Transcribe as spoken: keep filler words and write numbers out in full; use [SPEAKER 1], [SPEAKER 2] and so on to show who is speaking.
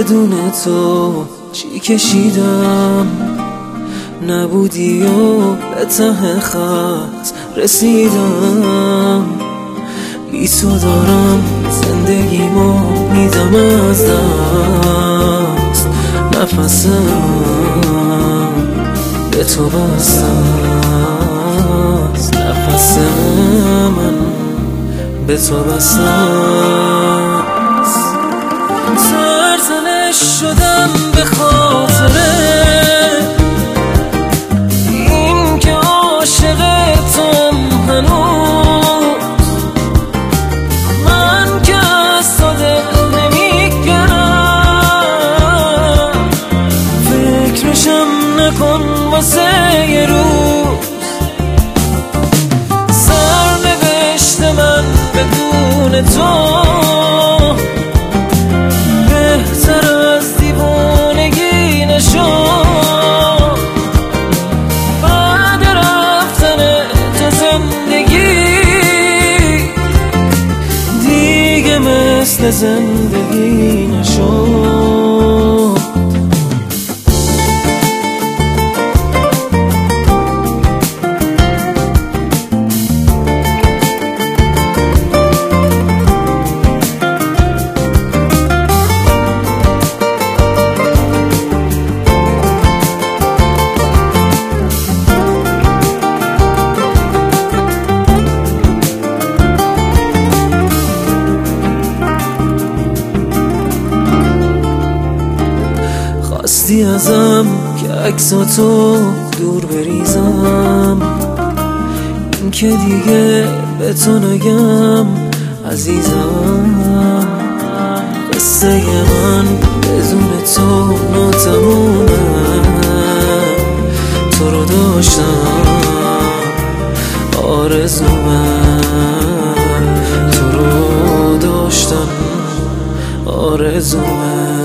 [SPEAKER 1] بدون تو چی کشیدم، نبودی و به ته خط رسیدم. بی تو دارم زندگیمو میدم از دست، نفسم به تو بسته است، نفس من به تو بسته است. سرزنش شدم به خاطر این که عاشق توم هنوز، من که از تو دل نمیگرم، فکرشم نکن واسه یه روز. سرنوشت من بدون تو بهتر از دیوانگی نشد. بعد رفتن تو زندگی دیگه مثل زندگی نشد. خواستی ازم که عکساتو دور بریزم، این که دیگه به تو نگم عزیزم. قصه من بدون تو ناتمومه، تو رو داشتم آرزومه، تو رو داشتم آرزومه.